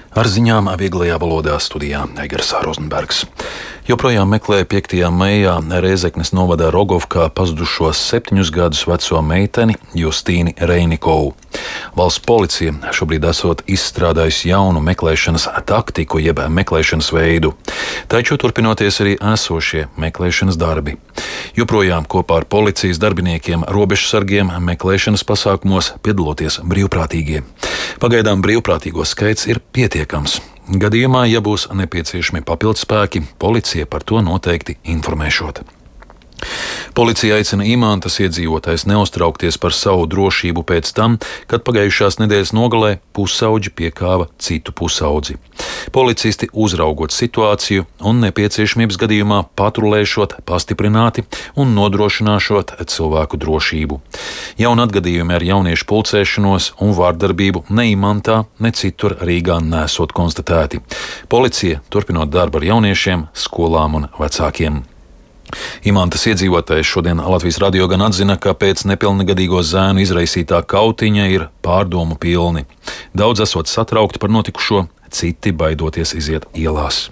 Ar ziņām vieglajā valodā studijā Eigars Rozenbergs. Joprojām meklē 5. maijā Rēzeknes novadā Rogovkā pazudušo 7 gadus veco meiteni Justīni Reinikovu. Valsts policija šobrīd esot izstrādājusi jaunu meklēšanas taktiku jeb meklēšanas veidu, taču turpinoties arī esošie meklēšanas darbi. Joprojām kopā ar policijas darbiniekiem, robežsargiem meklēšanas pasākumos piedaloties brīvprātīgie. Pagaidām brīvprātīgo skaits ir pietiekams. Gadījumā, ja būs nepieciešami papildspēki, policija par to noteikti informēšot. Policija aicina Imantas iedzīvotājus neuztraukties par savu drošību pēc tam, kad pagājušās nedēļas nogalē pusaudži piekāva citu pusaudzi. Policisti uzraugot situāciju un nepieciešamības gadījumā patrulēšot pastiprināti un nodrošināšot cilvēku drošību. Jauni atgadījumi ar jauniešu pulcēšanos un vārdarbību ne Imantā, ne citur Rīgā nesot konstatēti. Policija turpinot darbu ar jauniešiem, skolām un vecākiem. Imantas iedzīvotājs šodien Latvijas radio gan atzina, ka pēc nepilngadīgo zēnu izraisītā kautiņa ir pārdomu pilni. Daudz esot satraukti par notikušo, citi baidoties iziet ielās.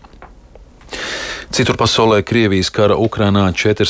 Citur pasaulē Krievijas kara Ukrainā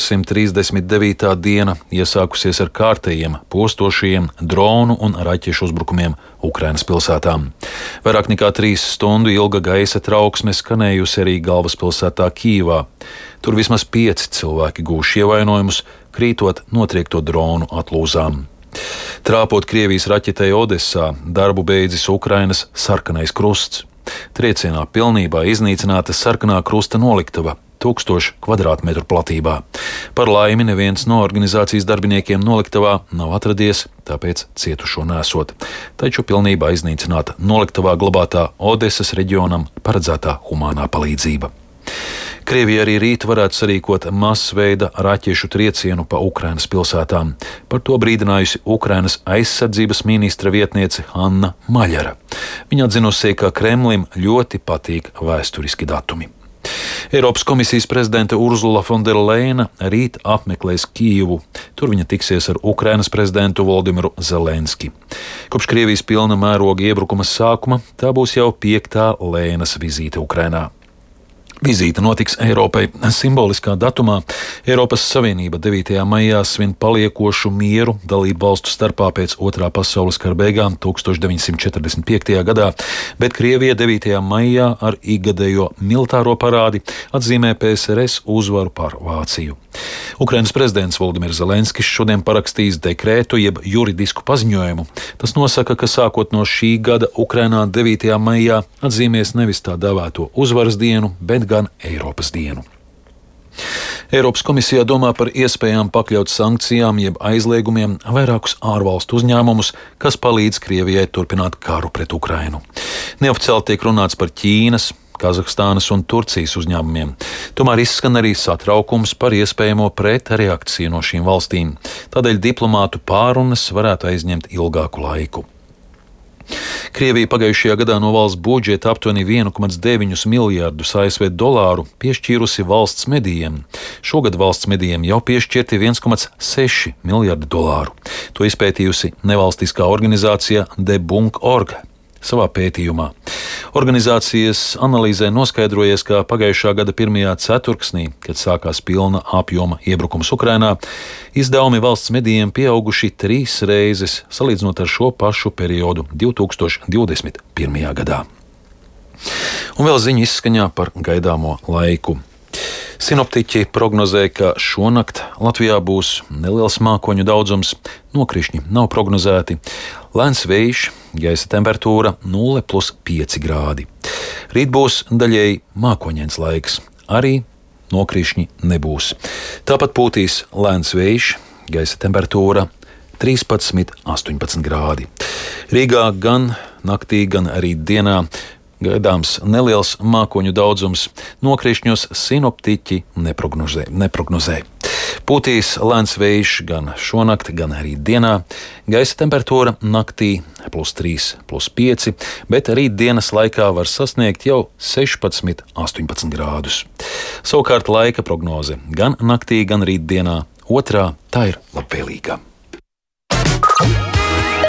439. diena iesākusies ar kārtējiem, postošajiem dronu un raķešu uzbrukumiem Ukrainas pilsētām. Vairāk nekā 3 stundu ilga gaisa trauksme skanējusi arī galvaspilsētā Kijivā. Tur vismaz 5 cilvēki guvuši ievainojumus, krītot notriekto dronu atlūzām. Trāpot Krievijas raķetei Odessā, darbu beidzis Ukrainas sarkanais krusts. Triecienā pilnībā iznīcināta sarkanā krusta noliktava 1000 kvadrātmetru platībā. Par laimi neviens no organizācijas darbiniekiem noliktavā nav atradies, tāpēc cietušo nesot. Taču pilnībā iznīcināta noliktavā glabātā Odesas reģionam paredzētā humānā palīdzība. Krievija arī rīt varētu sarīkot masveida raķešu triecienu pa Ukrainas pilsētām. Par to brīdinājusi Ukrainas aizsardzības ministra vietniece Anna Maļara. Viņa atzinusi, ka Kremlim ļoti patīk vēsturiski datumi. Eiropas komisijas prezidente Urzula Fonderleina rīt apmeklēs Kijivu. Tur viņa tiksies ar Ukrainas prezidentu Volodimiru Zelenski. Kopš Krievijas pilna mēroga iebrukuma sākuma tā būs jau 5. Lēnas vizīte Ukrainā. Vizīte notiks Eiropai simboliskā datumā. Eiropas Savienība 9. maijā svin paliekošu mieru dalību valstu starpā pēc 2. pasaules kara beigām 1945. gadā, bet Krievija 9. maijā ar ikgadējo militāro parādi atzīmē PSRS uzvaru pār Vāciju. Ukrainas prezidents Volodimirs Zelenskis šodien parakstīs dekrētu jeb juridisku paziņojumu. Tas nosaka, ka sākot no šī gada Ukrainā 9. maijā atzīmēs nevis tā dēvēto uzvaras dienu, bet gan Eiropas dienu. Eiropas komisijā domā par iespējām pakļaut sankcijām jeb aizliegumiem vairākus ārvalstu uzņēmumus, kas palīdz Krievijai turpināt karu pret Ukrainu. Neoficiāli tiek runāts par Ķīnas, Kazahstānas un Turcijas uzņēmumiem. Tomēr izskan arī satraukums par iespējamo pretreakciju no šīm valstīm. Tādēļ diplomātu pārunas varētu aizņemt ilgāku laiku. Krievija pagājušajā gadā no valsts budžeta aptuveni 1,9 miljārdus ASV dolāru piešķīrusi valsts medijiem. Šogad valsts medijiem jau piešķirti 1,6 miljārdi dolāru. To izpētījusi nevalstiskā organizācija Debunk.org savā pētījumā. Organizācijas analīzē noskaidrojies, ka pagājušā gada 1. ceturksnī, kad sākās pilna apjoma iebrukums Ukrainā, izdevumi valsts medijiem pieauguši 3 reizes, salīdzinot ar šo pašu periodu 2021. gadā. Un vēl ziņa izskaņā par gaidāmo laiku. Sinoptiķi prognozē, ka šonakt Latvijā būs neliels mākoņu daudzums, nokrišņi nav prognozēti, lēns vējš, gaisa temperatūra 0+5 grādi. Rīt būs daļēji mākoņains laiks, arī nokrišņi nebūs. Tāpat pūtīs lēns vējš, gaisa temperatūra 13–18 grādi. Rīgā gan naktī, gan arī dienā gaidāms neliels mākoņu daudzums, nokrišņos sinoptiķi neprognozē. Pūtīs lēns vējš gan šonakt, gan arī dienā. Gaisa temperatūra naktī +3–+5, bet arī dienas laikā var sasniegt jau 16–18 grādus. Savukārt laika prognoze gan naktī, gan rīt dienā otrā tā ir labvēlīga.